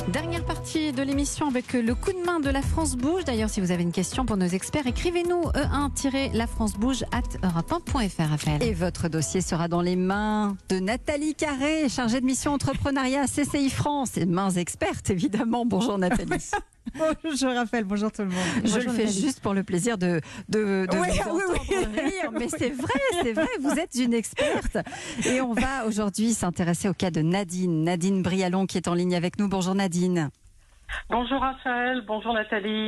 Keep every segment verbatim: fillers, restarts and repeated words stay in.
Dernière partie de l'émission avec le coup de main de La France Bouge. D'ailleurs, si vous avez une question pour nos experts, écrivez-nous e un la france bouge arobase europe un point f r. Raphaël. Et votre dossier sera dans les mains de Nathalie Carré, chargée de mission entrepreneuriat C C I France. Et mains expertes, évidemment. Bonjour Nathalie. Bonjour Raphaël, bonjour tout le monde. Je bonjour le fais Nathalie. Juste pour le plaisir de, de, de oui, vous oui, entendre oui. rire. Mais c'est vrai, c'est vrai, vous êtes une experte. Et on va aujourd'hui s'intéresser au cas de Nadine. Nadine Brialon qui est en ligne avec nous. Bonjour Nadine. Bonjour Raphaël, bonjour Nathalie.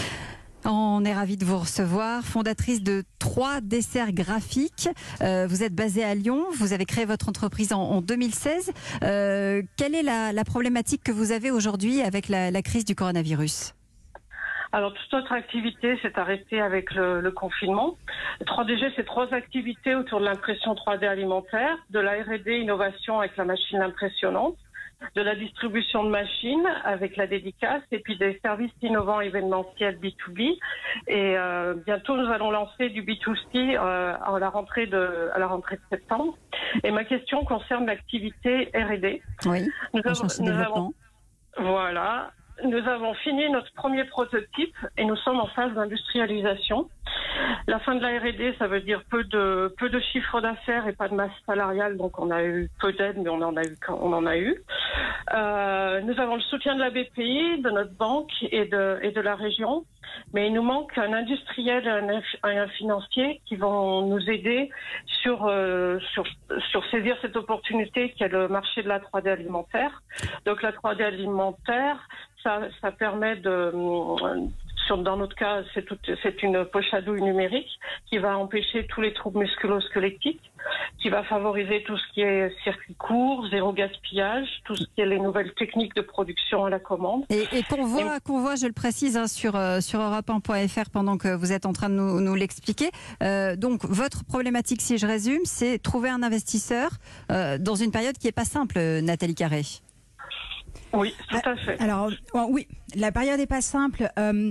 On est ravis de vous recevoir, fondatrice de trois desserts graphiques. Euh, vous êtes basée à Lyon, vous avez créé votre entreprise en, en deux mille seize. Euh, quelle est la, la problématique que vous avez aujourd'hui avec la, la crise du coronavirus ? Alors, toute notre activité s'est arrêtée avec le, le confinement. trois D G, c'est trois activités autour de l'impression trois D alimentaire, de la R et D innovation avec la machine impressionnante, de la distribution de machines avec la dédicace et puis des services innovants événementiels B deux B. Et euh, bientôt, nous allons lancer du B deux C euh, à la rentrée de à la rentrée de septembre. Et ma question concerne l'activité R et D. Oui, nous avons, nous développement. avons, voilà. Nous avons fini notre premier prototype et nous sommes en phase d'industrialisation. La fin de la R et D, ça veut dire peu de peu de chiffre d'affaires et pas de masse salariale, donc on a eu peu d'aide, mais on en a eu on en a eu. Euh, nous avons le soutien de la B P I, de notre banque et de et de la région, mais il nous manque un industriel et un, un financier qui vont nous aider sur euh, sur sur saisir cette opportunité qui est le marché de la trois D alimentaire. Donc la trois D alimentaire, ça ça permet de Sur, dans notre cas, c'est, tout, c'est une poche à douille numérique qui va empêcher tous les troubles musculo-squelettiques, qui va favoriser tout ce qui est circuit court, zéro gaspillage, tout ce qui est les nouvelles techniques de production à la commande. Et, et qu'on voit, et... qu'on voit, je le précise, hein, sur, euh, sur europe un point f r pendant que vous êtes en train de nous, nous l'expliquer. Euh, donc, votre problématique, si je résume, c'est trouver un investisseur euh, dans une période qui n'est pas simple, Nathalie Carré. Oui, tout à fait. Alors, oui, la période n'est pas simple. Euh,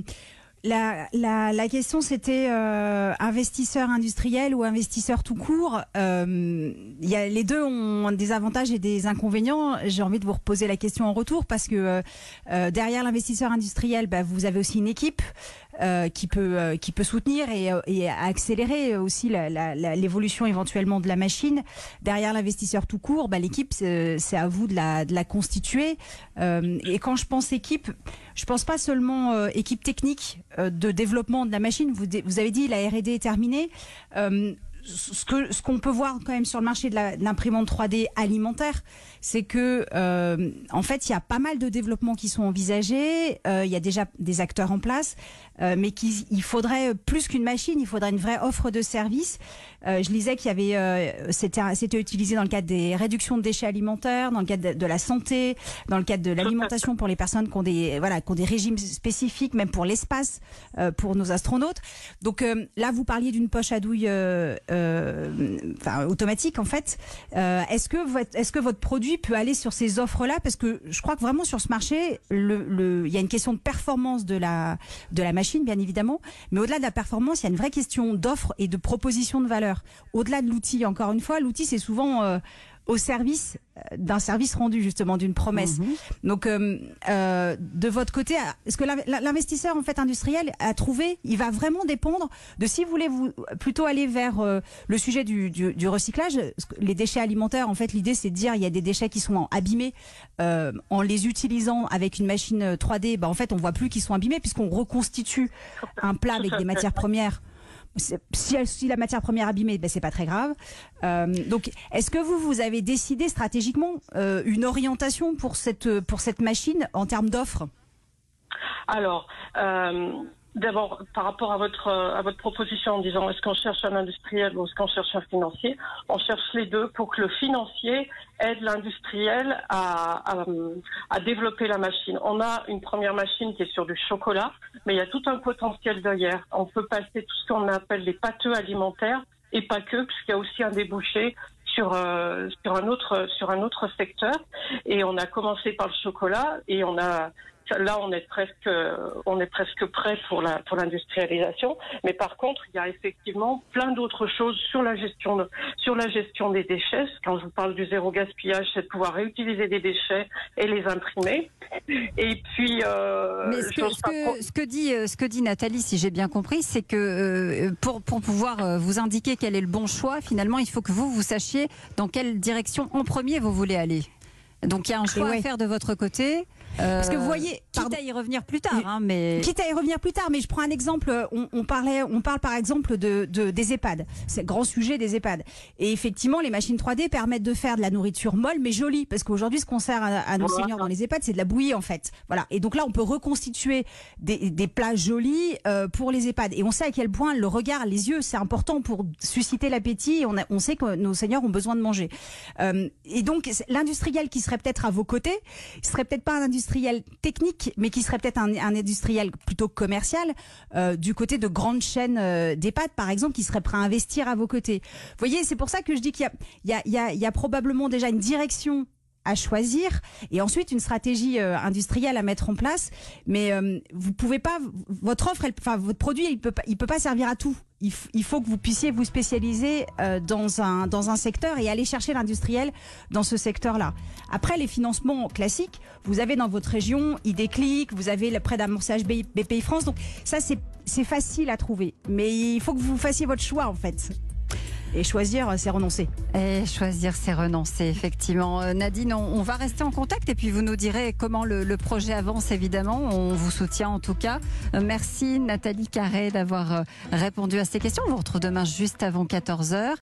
la, la, la question, c'était euh, investisseur industriel ou investisseur tout court. Euh, y a, les deux ont des avantages et des inconvénients. J'ai envie de vous reposer la question en retour parce que euh, derrière l'investisseur industriel, bah, vous avez aussi une équipe euh, qui peut euh, qui peut soutenir et, et accélérer aussi la, la, la, l'évolution éventuellement de la machine. Derrière l'investisseur tout court, bah, l'équipe, c'est, c'est à vous de la, de la constituer. Euh, et quand je pense équipe, je pense pas seulement euh, équipe technique euh, de développement de la machine. Vous, vous avez dit la R et D est terminée. Euh, ce que ce qu'on peut voir quand même sur le marché de, la, de l'imprimante trois D alimentaire, c'est que euh, en fait il y a pas mal de développements qui sont envisagés. Euh, il y a déjà des acteurs en place, euh, mais qu'il il faudrait plus qu'une machine, il faudrait une vraie offre de service. Euh, je lisais qu'il y avait, euh, c'était, c'était utilisé dans le cadre des réductions de déchets alimentaires, dans le cadre de, de la santé, dans le cadre de l'alimentation pour les personnes qui ont des, voilà, qui ont des régimes spécifiques, même pour l'espace, euh, pour nos astronautes. Donc euh, là, vous parliez d'une poche à douille, euh, euh, enfin automatique en fait. Euh, est-ce que votre, est-ce que votre produit peut aller sur ces offres-là ? Parce que je crois que vraiment sur ce marché, le, le, il y a une question de performance de la, de la machine, bien évidemment, mais au-delà de la performance, il y a une vraie question d'offre et de proposition de valeur. Au-delà de l'outil, encore une fois, l'outil c'est souvent euh, au service d'un service rendu, justement, d'une promesse. Mmh. Donc, euh, euh, de votre côté, est-ce que l'investisseur en fait industriel a trouvé, il va vraiment dépendre de si vous voulez vous plutôt aller vers euh, le sujet du, du, du recyclage, les déchets alimentaires. En fait, l'idée c'est de dire il y a des déchets qui sont abîmés euh, en les utilisant avec une machine trois D. Bah, en fait, on voit plus qu'ils sont abîmés puisqu'on reconstitue un plat avec des matières premières. Si, si la matière première abîmée, ben c'est pas très grave. Euh, donc, est-ce que vous vous avez décidé stratégiquement euh, une orientation pour cette pour cette machine en termes d'offres ? Alors, euh, d'abord, par rapport à votre à votre proposition en disant est-ce qu'on cherche un industriel ou est-ce qu'on cherche un financier, on cherche les deux pour que le financier aide l'industriel à, à, à développer la machine. On a une première machine qui est sur du chocolat, mais il y a tout un potentiel derrière. On peut passer tout ce qu'on appelle les pâteux alimentaires et pas que, puisqu'il y a aussi un débouché sur euh, sur un autre sur un autre secteur. Et on a commencé par le chocolat et on a là, on est presque, on est presque prêt pour la pour l'industrialisation. Mais par contre, il y a effectivement plein d'autres choses sur la gestion de, sur la gestion des déchets. Quand je vous parle du zéro gaspillage, c'est de pouvoir réutiliser des déchets et les imprimer. Et puis, euh, mais ce que, ce, que, ce que dit ce que dit Nathalie, si j'ai bien compris, c'est que euh, pour pour pouvoir vous indiquer quel est le bon choix, finalement, il faut que vous vous sachiez dans quelle direction en premier vous voulez aller. Donc il y a un choix ouais. à faire de votre côté. Euh, Parce que vous voyez, quitte à y revenir plus tard, hein, mais quitte à y revenir plus tard, mais je prends un exemple. On, on parlait, on parle par exemple de, de des EHPAD. C'est le grand sujet des EHPAD. Et effectivement, les machines trois D permettent de faire de la nourriture molle mais jolie. Parce qu'aujourd'hui, ce qu'on sert à, à nos seniors dans les EHPAD, c'est de la bouillie en fait. Voilà. Et donc là, on peut reconstituer des, des plats jolis euh, pour les EHPAD. Et on sait à quel point le regard, les yeux, c'est important pour susciter l'appétit. Et on, a, on sait que nos seniors ont besoin de manger. Euh, et donc, l'industriel qui serait peut-être à vos côtés, il serait peut-être pas un industriel technique, mais qui serait peut-être un, un industriel plutôt commercial, euh, du côté de grandes chaînes euh, d'EHPAD, par exemple, qui serait prêt à investir à vos côtés. Vous voyez, c'est pour ça que je dis qu'il y a, il y a, il y a, il y a probablement déjà une direction à choisir et ensuite une stratégie euh, industrielle à mettre en place. Mais euh, vous pouvez pas, votre offre, elle, enfin votre produit, il peut pas, il peut pas servir à tout. Il, f- il faut que vous puissiez vous spécialiser euh, dans un dans un secteur et aller chercher l'industriel dans ce secteur-là. Après, les financements classiques, vous avez dans votre région Idéclic, vous avez le prêt d'amorçage B P I France. Donc ça, c'est c'est facile à trouver. Mais il faut que vous fassiez votre choix en fait. Et choisir, c'est renoncer. Et choisir, c'est renoncer, effectivement. Euh, Nadine, on, on va rester en contact et puis vous nous direz comment le, le projet avance, évidemment. On vous soutient en tout cas. Euh, merci Nathalie Carré d'avoir euh, répondu à ces questions. On vous retrouve demain juste avant quatorze heures.